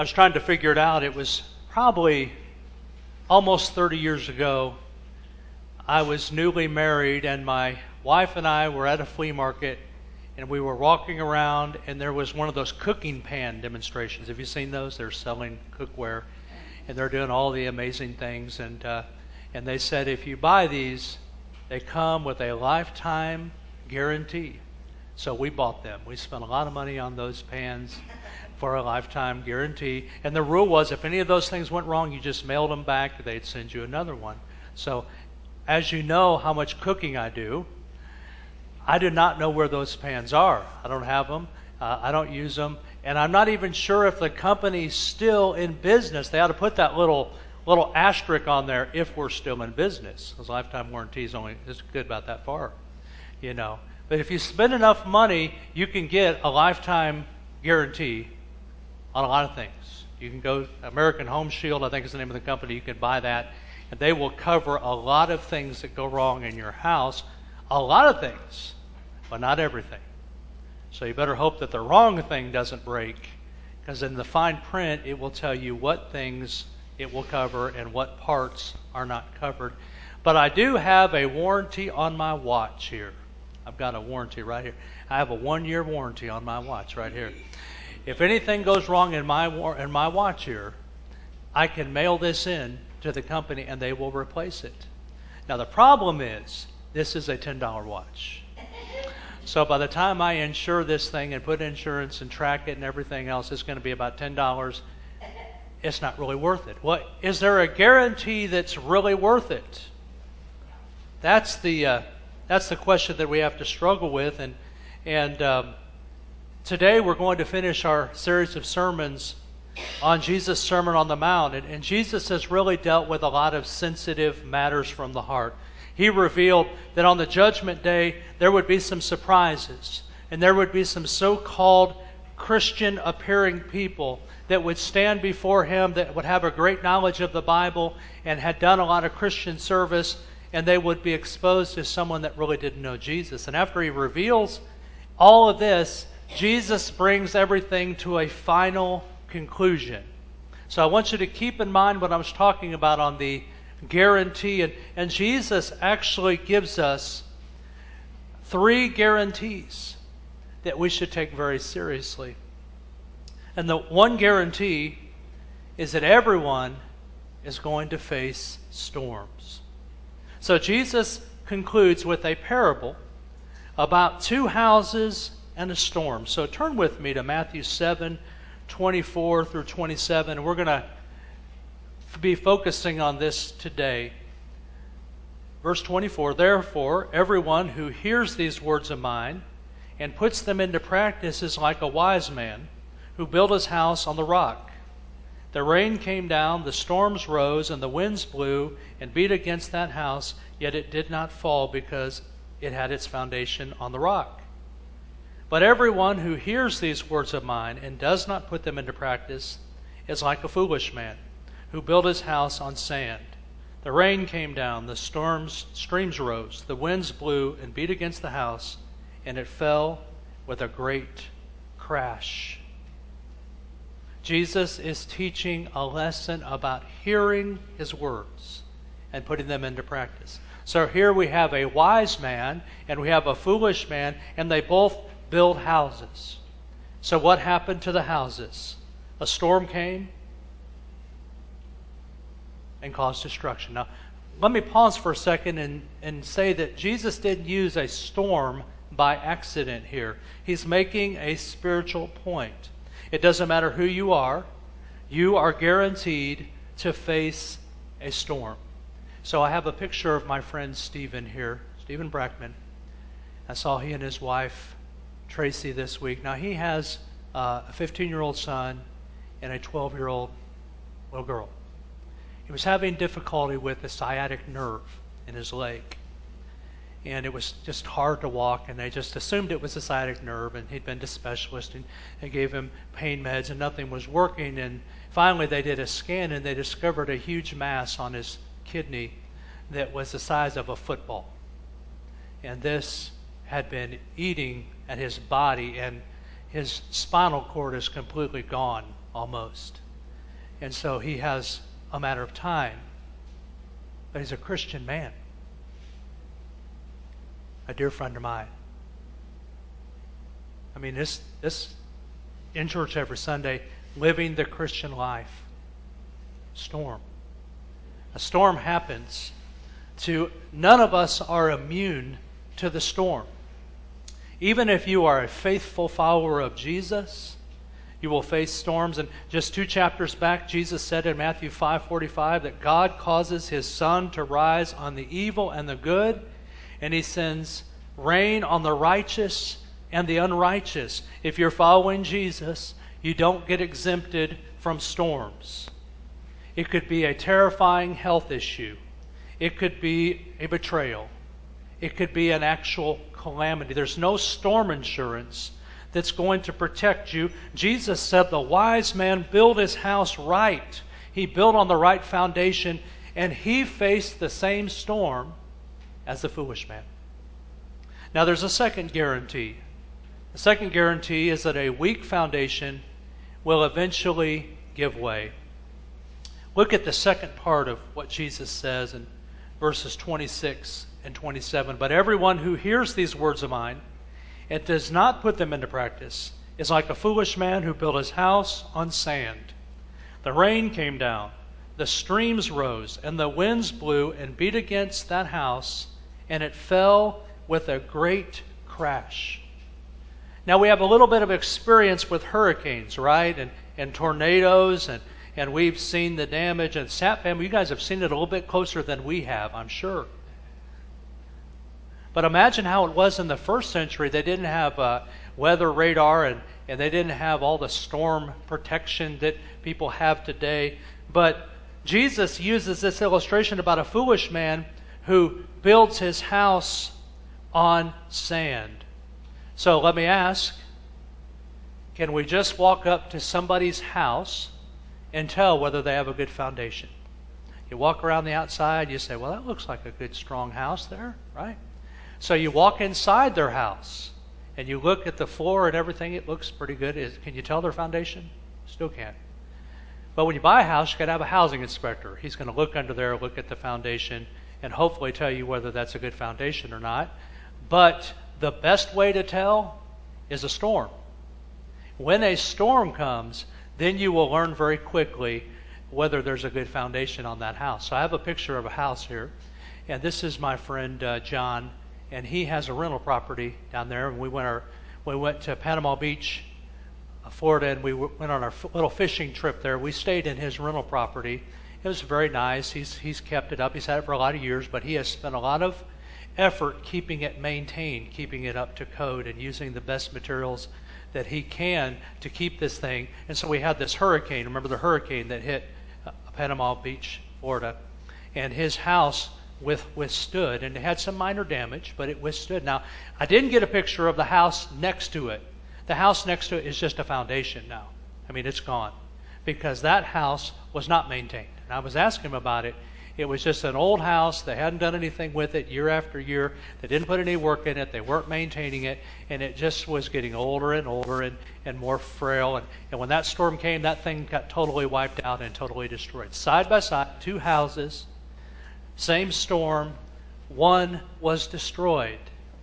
I was trying to figure it out. It was probably almost 30 years ago. I was newly married, and my wife and I were at a flea market, and we were walking around, and there was one of those cooking pan demonstrations. Have you seen those? They're selling cookware, and they're doing all the amazing things. And they said if you buy these, they come with a lifetime guarantee. So we bought them. We spent a lot of money on those pans for a lifetime guarantee. And the rule was if any of those things went wrong, you just mailed them back. They'd send you another one. So as you know how much cooking I do not know where those pans are. I don't have them. I don't use them. And I'm not even sure if the company's still in business. They ought to put that little asterisk on there if we're still in business. Because lifetime warranty is good about that far, you know. But if you spend enough money, you can get a lifetime guarantee on a lot of things. You can go American Home Shield, I think is the name of the company. You can buy that, and they will cover a lot of things that go wrong in your house. A lot of things, but not everything. So you better hope that the wrong thing doesn't break, because in the fine print, it will tell you what things it will cover and what parts are not covered. But I do have a warranty on my watch here. I've got a warranty right here. I have a 1-year warranty on my watch right here. If anything goes wrong in my watch here, I can mail this in to the company and they will replace it. Now the problem is, this is a $10 watch. So by the time I insure this thing and put insurance and track it and everything else, it's going to be about $10. It's not really worth it. Well, is there a guarantee that's really worth it? That's the question that we have to struggle with. And today we're going to finish our series of sermons on Jesus' Sermon on the Mount. And Jesus has really dealt with a lot of sensitive matters from the heart. He revealed that on the judgment day, there would be some surprises. And there would be some so-called Christian-appearing people that would stand before him that would have a great knowledge of the Bible and had done a lot of Christian service, and they would be exposed as someone that really didn't know Jesus. And after he reveals all of this, Jesus brings everything to a final conclusion. So I want you to keep in mind what I was talking about on the guarantee. And Jesus actually gives us 3 guarantees that we should take very seriously. And the one guarantee is that everyone is going to face storms. So Jesus concludes with a parable about 2 houses and a storm. So turn with me to Matthew 7:24 through 27. And we're going to be focusing on this today. Verse 24, therefore, everyone who hears these words of mine and puts them into practice is like a wise man who built his house on the rock. The rain came down, the storms rose, and the winds blew and beat against that house, yet it did not fall because it had its foundation on the rock. But everyone who hears these words of mine and does not put them into practice is like a foolish man who built his house on sand. The rain came down, the streams rose, the winds blew and beat against the house, and it fell with a great crash. Jesus is teaching a lesson about hearing his words and putting them into practice. So here we have a wise man and we have a foolish man, and they both build houses. So what happened to the houses? A storm came and caused destruction. Now, let me pause for a second and say that Jesus didn't use a storm by accident here. He's making a spiritual point. It doesn't matter who you are guaranteed to face a storm. So I have a picture of my friend Stephen here, Stephen Brackman. I saw he and his wife, Tracy, this week. Now he has a 15-year-old son and a 12-year-old little girl. He was having difficulty with the sciatic nerve in his leg. And it was just hard to walk, and they just assumed it was a sciatic nerve, and he'd been to specialists, and they gave him pain meds, and nothing was working. And finally they did a scan, and they discovered a huge mass on his kidney that was the size of a football. And this had been eating at his body, and his spinal cord is completely gone almost. And so he has a matter of time. But he's a Christian man. A dear friend of mine. I mean, this in church every Sunday, living the Christian life. Storm. A storm happens to, none of us are immune to the storm. Even if you are a faithful follower of Jesus, you will face storms. And just 2 chapters back, Jesus said in Matthew 5:45 that God causes his sun to rise on the evil and the good, and he sends rain on the righteous and the unrighteous. If you're following Jesus, you don't get exempted from storms. It could be a terrifying health issue. It could be a betrayal. It could be an actual calamity. There's no storm insurance that's going to protect you. Jesus said the wise man built his house right. He built on the right foundation, and he faced the same storm as the foolish man. Now there's a second guarantee. The second guarantee is that a weak foundation will eventually give way. Look at the second part of what Jesus says in verses 26 and 27. But everyone who hears these words of mine and does not put them into practice is like a foolish man who built his house on sand. The rain came down, the streams rose, and the winds blew and beat against that house, and it fell with a great crash. Now we have a little bit of experience with hurricanes, right? And tornadoes, and we've seen the damage. And Sat family, you guys have seen it a little bit closer than we have, I'm sure. But imagine how it was in the first century. They didn't have weather radar, and they didn't have all the storm protection that people have today. But Jesus uses this illustration about a foolish man who builds his house on sand. So let me ask, can we just walk up to somebody's house and tell whether they have a good foundation? You walk around the outside, you say, well, that looks like a good, strong house there, right? So you walk inside their house, and you look at the floor and everything, it looks pretty good. Can you tell their foundation? Still can't. But when you buy a house, you got to have a housing inspector. He's going to look under there, look at the foundation, and hopefully tell you whether that's a good foundation or not. But the best way to tell is a storm. When a storm comes, then you will learn very quickly whether there's a good foundation on that house. So I have a picture of a house here, and this is my friend John, and he has a rental property down there. And we went to Panama Beach, Florida, and we went on our little fishing trip there. We stayed in his rental property. It was very nice. He's kept it up. He's had it for a lot of years, but he has spent a lot of effort keeping it maintained, keeping it up to code, and using the best materials that he can to keep this thing. And so we had this hurricane. Remember the hurricane that hit Panama Beach, Florida? And his house withstood, and it had some minor damage, but it withstood. Now, I didn't get a picture of the house next to it. The house next to it is just a foundation now. I mean, it's gone because that house was not maintained. And I was asking him about it. It was just an old house. They hadn't done anything with it year after year. They didn't put any work in it. They weren't maintaining it. And it just was getting older and older and more frail. And when that storm came, that thing got totally wiped out and totally destroyed. Side by side, two houses, same storm, one was destroyed.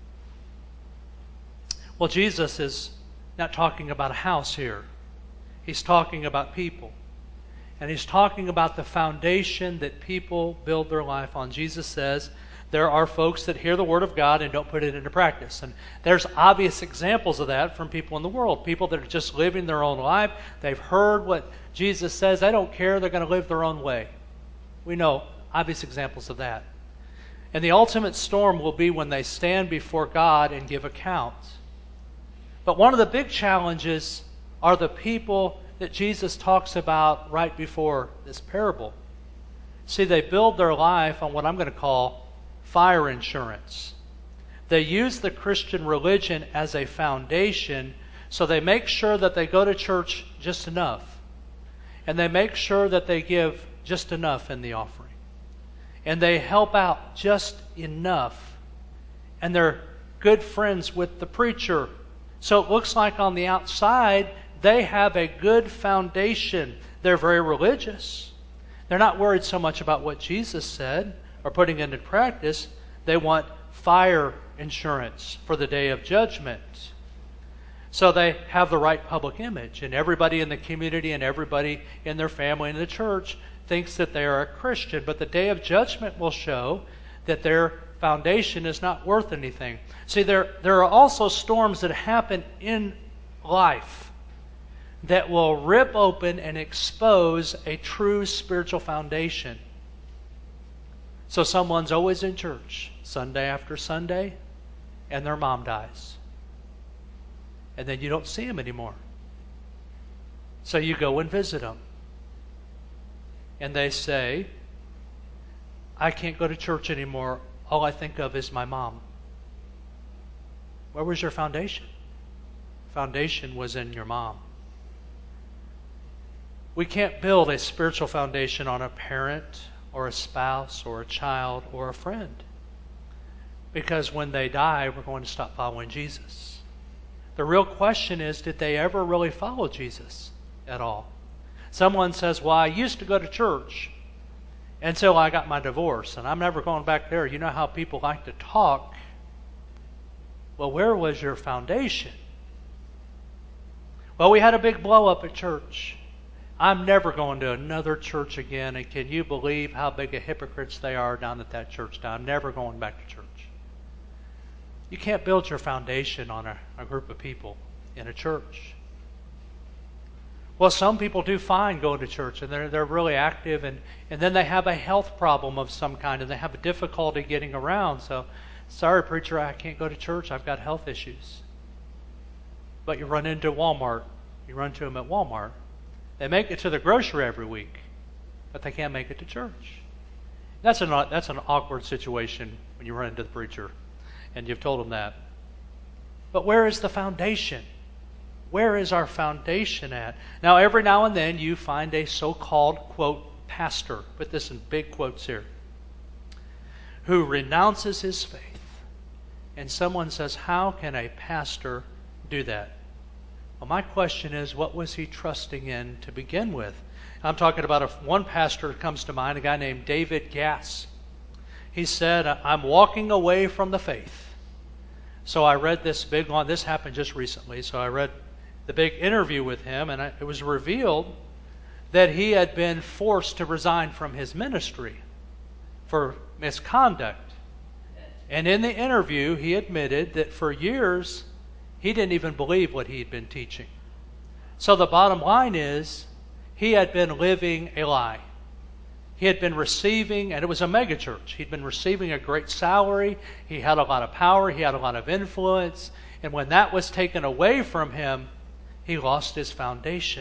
Well, Jesus is not talking about a house here. He's talking about people. And he's talking about the foundation that people build their life on. Jesus says there are folks that hear the Word of God and don't put it into practice. And there's obvious examples of that from people in the world. People that are just living their own life. They've heard what Jesus says. They don't care. They're going to live their own way. We know obvious examples of that. And the ultimate storm will be when they stand before God and give account. But one of the big challenges are the people that Jesus talks about right before this parable. See, they build their life on what I'm going to call fire insurance. They use the Christian religion as a foundation, so they make sure that they go to church just enough. And they make sure that they give just enough in the offering. And they help out just enough. And they're good friends with the preacher. So it looks like on the outside, they have a good foundation. They're very religious. They're not worried so much about what Jesus said or putting into practice. They want fire insurance for the day of judgment. So they have the right public image, and everybody in the community and everybody in their family and the church thinks that they are a Christian. But the day of judgment will show that their foundation is not worth anything. See, there are also storms that happen in life that will rip open and expose a true spiritual foundation. So someone's always in church, Sunday after Sunday, and their mom dies. And then you don't see them anymore. So you go and visit them. And they say, I can't go to church anymore. All I think of is my mom. Where was your foundation? Foundation was in your mom. We can't build a spiritual foundation on a parent or a spouse or a child or a friend. Because when they die, we're going to stop following Jesus. The real question is, did they ever really follow Jesus at all? Someone says, well, I used to go to church until I got my divorce, and I'm never going back there. You know how people like to talk. Well, where was your foundation? Well, we had a big blow up at church. I'm never going to another church again, and can you believe how big of hypocrites they are down at that church now? I'm never going back to church. You can't build your foundation on a group of people in a church. Well, some people do fine going to church, and they're really active, and then they have a health problem of some kind, and they have a difficulty getting around. So, sorry, preacher, I can't go to church. I've got health issues. But you run into Walmart. You run to them at Walmart. They make it to the grocery every week, but they can't make it to church. That's an awkward situation when you run into the preacher, and you've told them that. But where is the foundation? Where is our foundation at? Now, every now and then you find a so-called, quote, pastor, put this in big quotes here, who renounces his faith. And someone says, how can a pastor do that? Well, my question is, what was he trusting in to begin with? I'm talking about one pastor that comes to mind, a guy named David Gass. He said, I'm walking away from the faith. So I read this big one. This happened just recently. So I read the big interview with him, and it was revealed that he had been forced to resign from his ministry for misconduct. And in the interview, he admitted that for years, he didn't even believe what he had been teaching. So the bottom line is, he had been living a lie. He had been receiving, and it was a megachurch, he'd been receiving a great salary, he had a lot of power, he had a lot of influence, and when that was taken away from him, he lost his foundation.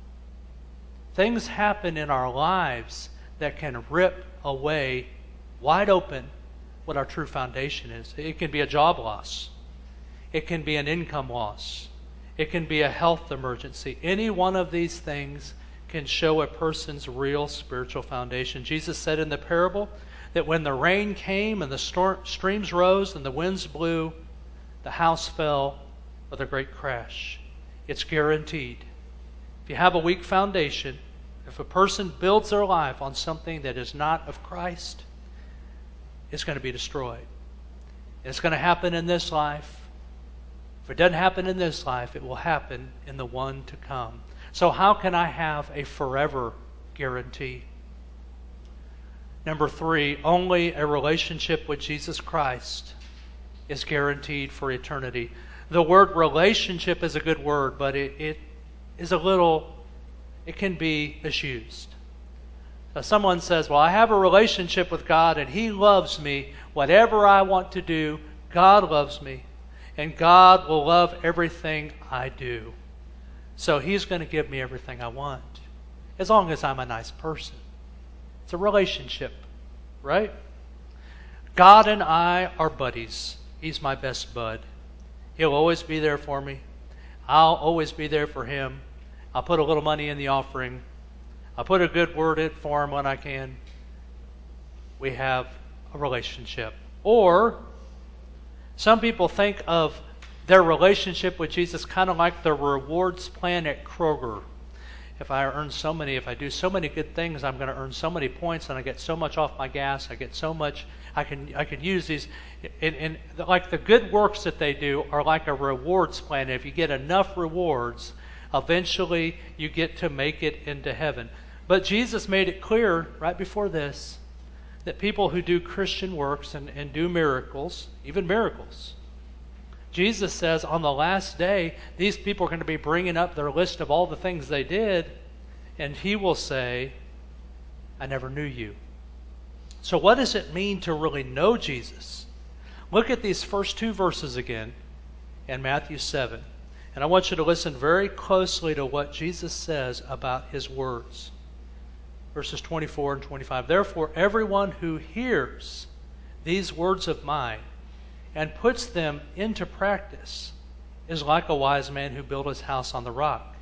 Things happen in our lives that can rip away wide open what our true foundation is. It can be a job loss. It can be an income loss. It can be a health emergency. Any one of these things can show a person's real spiritual foundation. Jesus said in the parable that when the rain came and the streams rose and the winds blew, the house fell with a great crash. It's guaranteed. If you have a weak foundation, if a person builds their life on something that is not of Christ, it's going to be destroyed. It's going to happen in this life. If it doesn't happen in this life, it will happen in the one to come. So how can I have a forever guarantee? Number 3, only a relationship with Jesus Christ is guaranteed for eternity. The word relationship is a good word, but it can be misused. So someone says, well, I have a relationship with God and He loves me. Whatever I want to do, God loves me. And God will love everything I do. So He's going to give me everything I want, as long as I'm a nice person. It's a relationship, right? God and I are buddies. He's my best bud. He'll always be there for me. I'll always be there for Him. I'll put a little money in the offering. I'll put a good word in for Him when I can. We have a relationship. Or some people think of their relationship with Jesus kind of like the rewards plan at Kroger. if I do so many good things, I'm going to earn so many points, and I get so much off my gas. I get so much. I can use these, and like the good works that they do are like a rewards plan. If you get enough rewards, eventually you get to make it into heaven. But Jesus made it clear right before this that people who do Christian works and do miracles, even miracles, Jesus says on the last day, these people are going to be bringing up their list of all the things they did, and he will say, I never knew you. So what does it mean to really know Jesus? Look at these first two verses again in Matthew 7. And I want you to listen very closely to what Jesus says about his words. Verses 24 and 25. Therefore, everyone who hears these words of mine and puts them into practice is like a wise man who built his house on the rock.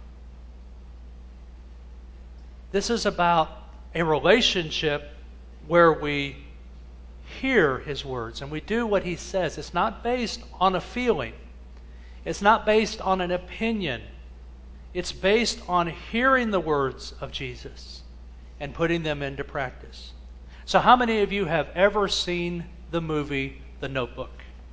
This is about a relationship where we hear his words and we do what he says. It's not based on a feeling. It's not based on an opinion. It's based on hearing the words of Jesus and putting them into practice. So how many of you have ever seen the movie The Notebook?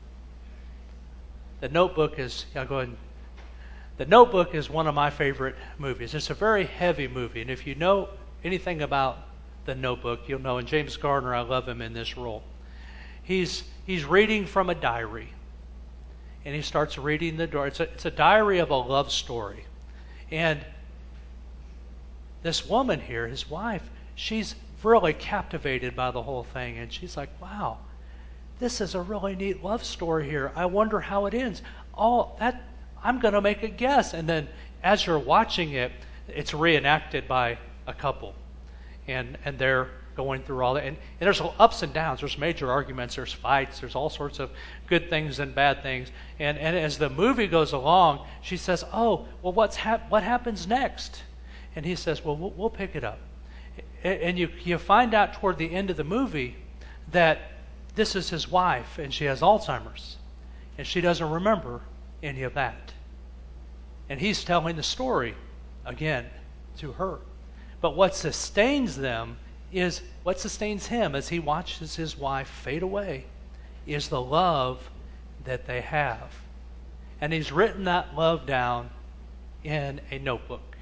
The Notebook is, The Notebook is one of my favorite movies. It's a very heavy movie, and if you know anything about The Notebook, you'll know, and James Garner, I love him in this role. He's reading from a diary, and he starts reading the diary. It's a diary of a love story, and this woman here, his wife, she's really captivated by the whole thing, and she's like, wow, this is a really neat love story here. I wonder how it ends. I'm going to make a guess. And then as you're watching it, it's reenacted by a couple. And they're going through all that. And there's ups and downs. There's major arguments. There's fights. There's all sorts of good things and bad things. And as the movie goes along, she says, oh, well, what happens next? And he says, well, we'll pick it up. And you find out toward the end of the movie that this is his wife, and she has Alzheimer's. And she doesn't remember any of that. And he's telling the story again to her. But what sustains him as he watches his wife fade away is the love that they have. And he's written that love down in a notebook.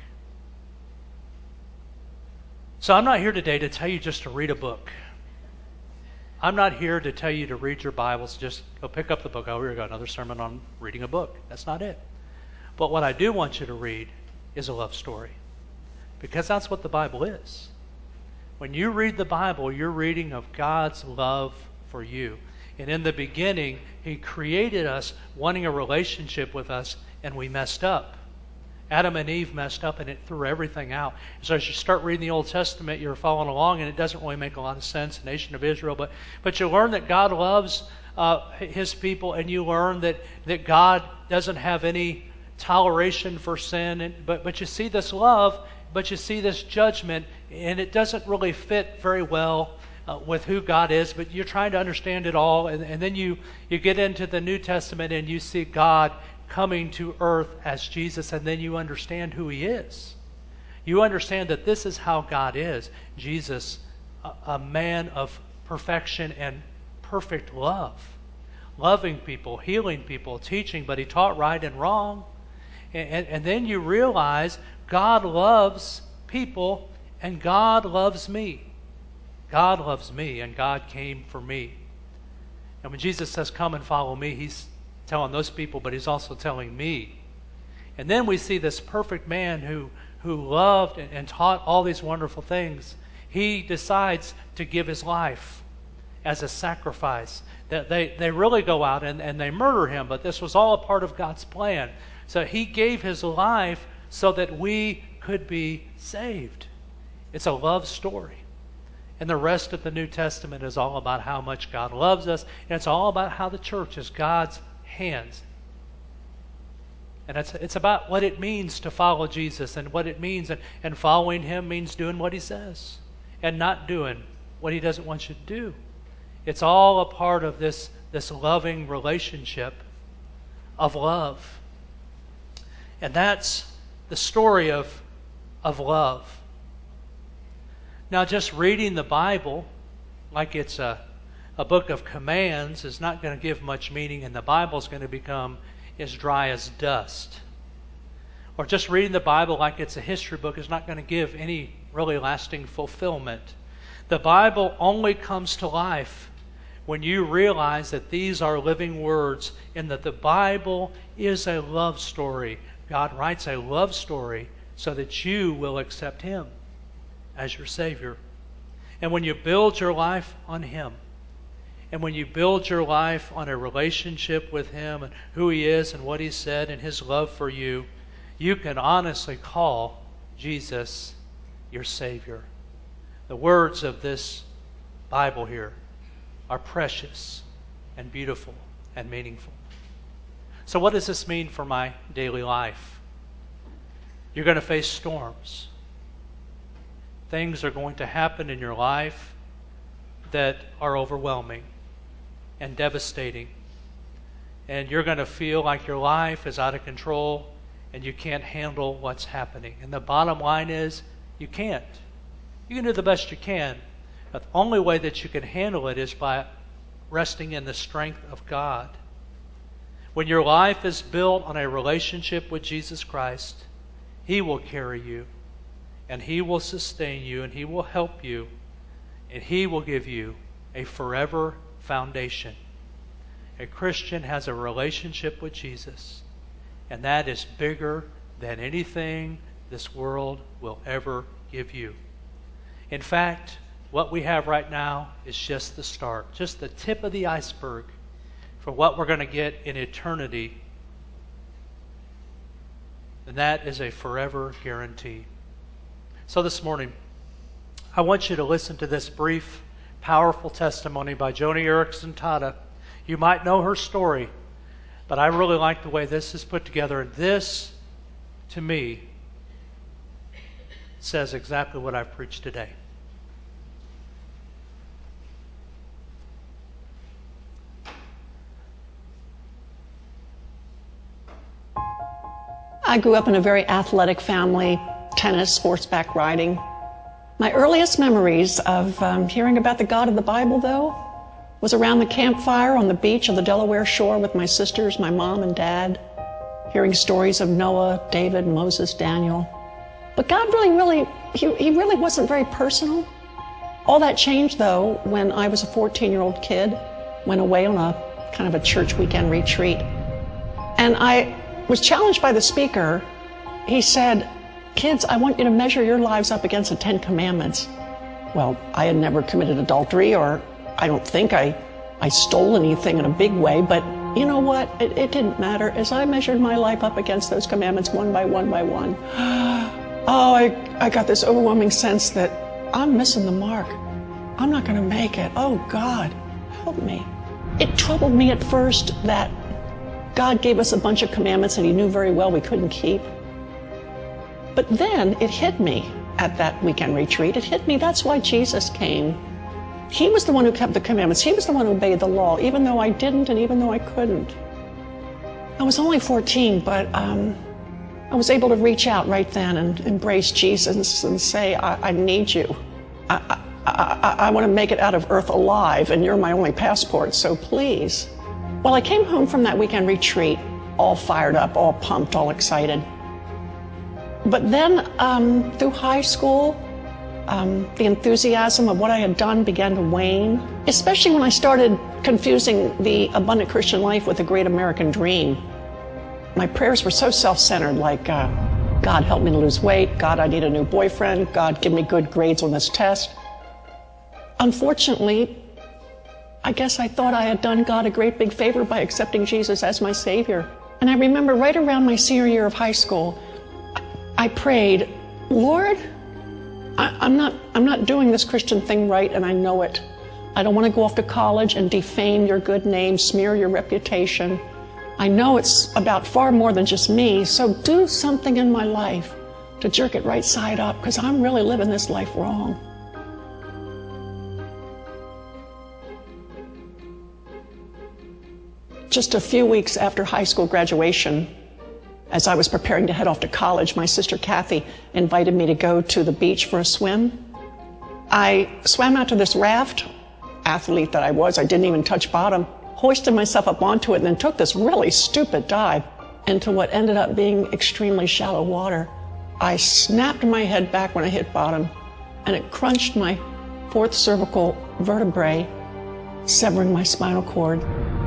So I'm not here today to tell you just to read a book. I'm not here to tell you to read your Bibles, just go pick up the book. Oh, here we go, another sermon on reading a book. That's not it. But what I do want you to read is a love story, because that's what the Bible is. When you read the Bible, you're reading of God's love for you. And in the beginning, he created us wanting a relationship with us, and we messed up. Adam and Eve messed up, and it threw everything out. So as you start reading the Old Testament, you're following along, and it doesn't really make a lot of sense, the nation of Israel. But you learn that God loves his people, and you learn that God doesn't have any toleration for sin. But you see this love, but you see this judgment, and it doesn't really fit very well with who God is. But you're trying to understand it all, and then you get into the New Testament, and you see God coming to earth as Jesus, and then you understand who he is. You understand that this is how God is. Jesus, a man of perfection and perfect love, loving people, healing people, teaching, but he taught right and wrong. And then you realize God loves people, and God loves me. God loves me, and God came for me. And when Jesus says, come and follow me, he's telling those people, but he's also telling me. And then we see this perfect man who loved and taught all these wonderful things. He decides to give his life as a sacrifice. That they really go out and they murder him, but this was all a part of God's plan. So he gave his life so that we could be saved. It's a love story. And the rest of the New Testament is all about how much God loves us, and it's all about how the church is God's hands. And it's about what it means to follow Jesus, and what it means, and following him means doing what he says and not doing what he doesn't want you to do. It's all a part of this loving relationship of love. And that's the story of of love. Now, just reading the Bible like it's a book of commands is not going to give much meaning, and the Bible is going to become as dry as dust. Or just reading the Bible like it's a history book is not going to give any really lasting fulfillment. The Bible only comes to life when you realize that these are living words and that the Bible is a love story. God writes a love story so that you will accept Him as your Savior. And when you build your life on Him, and when you build your life on a relationship with Him and who He is and what He said and His love for you, you can honestly call Jesus your Savior. The words of this Bible here are precious and beautiful and meaningful. So what does this mean for my daily life? You're going to face storms. Things are going to happen in your life that are overwhelming and devastating. And you're going to feel like your life is out of control and you can't handle what's happening. And the bottom line is, you can't. You can do the best you can, but the only way that you can handle it is by resting in the strength of God. When your life is built on a relationship with Jesus Christ, He will carry you, and He will sustain you, and He will help you, and He will give you a forever foundation. A Christian has a relationship with Jesus, and that is bigger than anything this world will ever give you. In fact, what we have right now is just the start, just the tip of the iceberg for what we're going to get in eternity. And that is a forever guarantee. So this morning, I want you to listen to this brief, powerful testimony by Joni Eareckson Tada. You might know her story, but I really like the way this is put together. And this, to me, says exactly what I've preached today. I grew up in a very athletic family, tennis, horseback riding. My earliest memories of hearing about the God of the Bible, though, was around the campfire on the beach of the Delaware shore with my sisters, my mom and dad, hearing stories of Noah, David, Moses, Daniel. But God he really wasn't very personal. All that changed, though, when I was a 14-year-old kid, went away on a kind of a church weekend retreat. And I was challenged by the speaker. He said, "Kids, I want you to measure your lives up against the 10 Commandments." Well, I had never committed adultery, or I don't think I stole anything in a big way, but you know what? It didn't matter. As I measured my life up against those commandments one by one by one, I got this overwhelming sense that I'm missing the mark. I'm not going to make it. Oh, God, help me. It troubled me at first that God gave us a bunch of commandments that He knew very well we couldn't keep. But then it hit me at that weekend retreat. It hit me, that's why Jesus came. He was the one who kept the commandments. He was the one who obeyed the law, even though I didn't and even though I couldn't. I was only 14, but I was able to reach out right then and embrace Jesus and say, I need you. I want to make it out of earth alive, and you're my only passport, so please. Well, I came home from that weekend retreat all fired up, all pumped, all excited. But then through high school, the enthusiasm of what I had done began to wane, especially when I started confusing the abundant Christian life with the great American dream. My prayers were so self-centered, like, God, help me to lose weight. God, I need a new boyfriend. God, give me good grades on this test. Unfortunately, I guess I thought I had done God a great big favor by accepting Jesus as my Savior. And I remember right around my senior year of high school, I prayed, Lord, I'm not doing this Christian thing right, and I know it. I don't want to go off to college and defame your good name, smear your reputation. I know it's about far more than just me, so do something in my life to jerk it right side up, because I'm really living this life wrong. Just a few weeks after high school graduation, As I was preparing to head off to college, my sister Kathy invited me to go to the beach for a swim. I swam out to this raft, athlete that I was, I didn't even touch bottom, hoisted myself up onto it, and then took this really stupid dive into what ended up being extremely shallow water. I snapped my head back when I hit bottom, and it crunched my fourth cervical vertebrae, severing my spinal cord.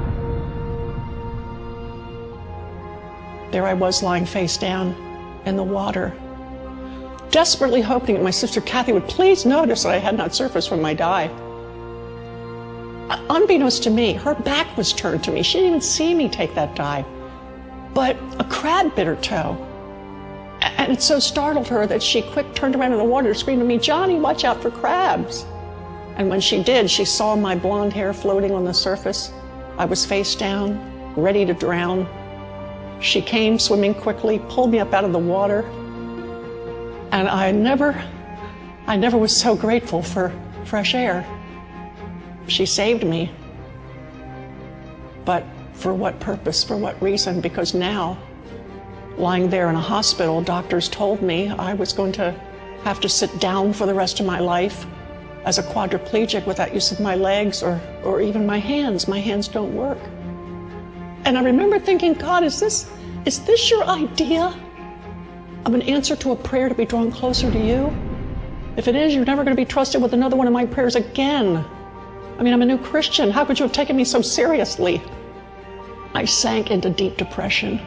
There I was lying face down in the water, desperately hoping that my sister Kathy would please notice that I had not surfaced from my dive. Unbeknownst to me, her back was turned to me. She didn't even see me take that dive. But a crab bit her toe. And it so startled her that she quick turned around in the water and screamed to me, "Johnny, watch out for crabs." And when she did, she saw my blonde hair floating on the surface. I was face down, ready to drown. She came swimming quickly, pulled me up out of the water. And I never was so grateful for fresh air. She saved me. But for what purpose? For what reason? Because now, lying there in a hospital, doctors told me I was going to have to sit down for the rest of my life as a quadriplegic without use of my legs or even my hands. My hands don't work. And I remember thinking, God, is this your idea of an answer to a prayer to be drawn closer to you? If it is, you're never going to be trusted with another one of my prayers again. I mean, I'm a new Christian. How could you have taken me so seriously? I sank into deep depression.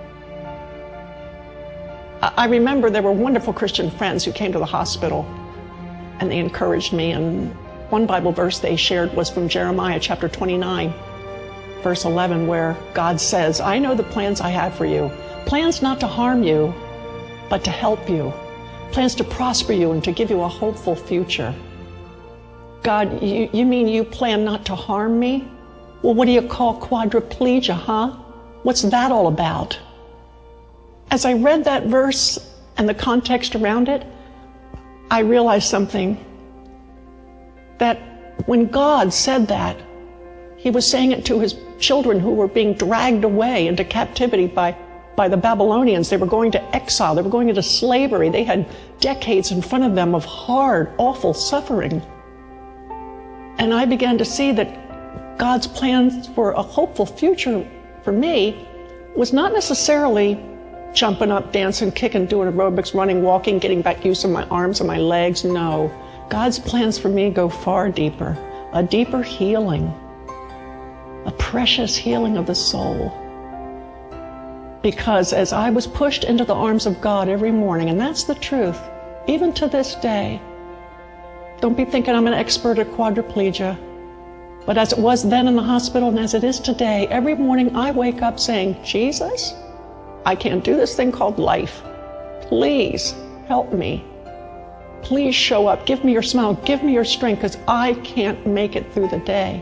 I remember there were wonderful Christian friends who came to the hospital, and they encouraged me. And one Bible verse they shared was from Jeremiah chapter 29, verse 11, where God says, "I know the plans I have for you, plans not to harm you, but to help you, plans to prosper you and to give you a hopeful future." God, you mean you plan not to harm me? Well, what do you call quadriplegia, huh? What's that all about? As I read that verse and the context around it, I realized something. That when God said that, He was saying it to His children who were being dragged away into captivity by the Babylonians. They were going to exile. They were going into slavery. They had decades in front of them of hard, awful suffering. And I began to see that God's plans for a hopeful future for me was not necessarily jumping up, dancing, kicking, doing aerobics, running, walking, getting back use of my arms and my legs. No. God's plans for me go far deeper. A deeper healing. A precious healing of the soul. Because as I was pushed into the arms of God every morning, and that's the truth, even to this day, don't be thinking I'm an expert at quadriplegia, but as it was then in the hospital and as it is today, every morning I wake up saying, "Jesus, I can't do this thing called life. Please help me. Please show up. Give me your smile. Give me your strength, because I can't make it through the day."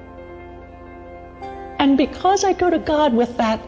And because I go to God with that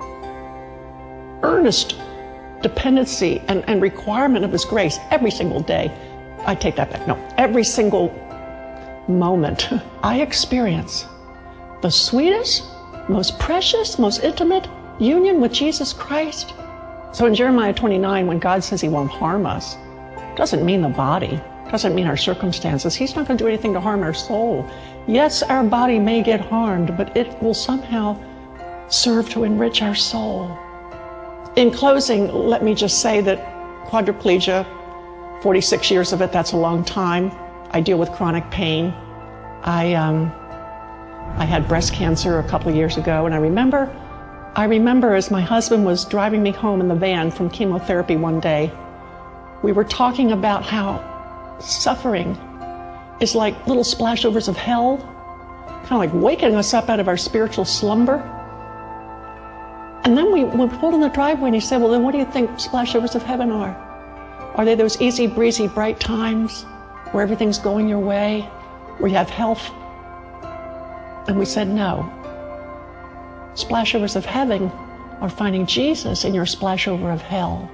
earnest dependency and requirement of His grace every single day, I take that back. No, every single moment, I experience the sweetest, most precious, most intimate union with Jesus Christ. So in Jeremiah 29, when God says He won't harm us, doesn't mean the body, doesn't mean our circumstances. He's not going to do anything to harm our soul. Yes, our body may get harmed, but it will somehow serve to enrich our soul. In closing, let me just say that quadriplegia, 46 years of it, that's a long time. I deal with chronic pain. I had breast cancer a couple of years ago, and I remember as my husband was driving me home in the van from chemotherapy one day, we were talking about how suffering is like little splashovers of hell, kind of like waking us up out of our spiritual slumber. And then we pulled in the driveway and he said, "Well, then what do you think splashovers of heaven are? Are they those easy, breezy, bright times where everything's going your way, where you have health?" And we said, "No. Splashovers of heaven are finding Jesus in your splashover of hell.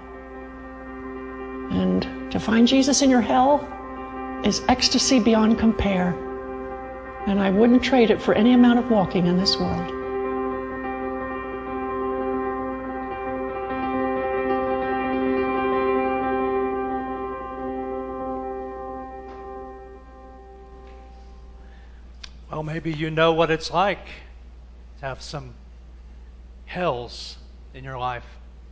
And to find Jesus in your hell is ecstasy beyond compare. And I wouldn't trade it for any amount of walking in this world." Well, maybe you know what it's like to have some hells in your life.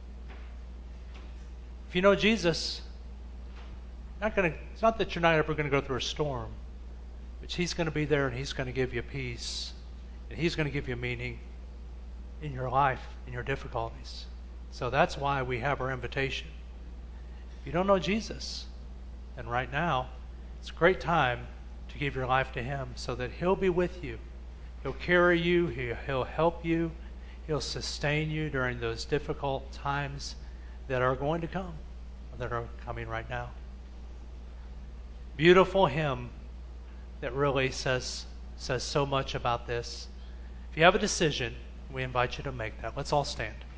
If you know Jesus, it's not that you're not ever going to go through a storm, but He's going to be there and He's going to give you peace. And He's going to give you meaning in your life, in your difficulties. So that's why we have our invitation. If you don't know Jesus, then right now, it's a great time to give your life to Him so that He'll be with you. He'll carry you. He'll help you. He'll sustain you during those difficult times that are going to come, that are coming right now. Beautiful hymn that really says so much about this. If you have a decision, we invite you to make that. Let's all stand.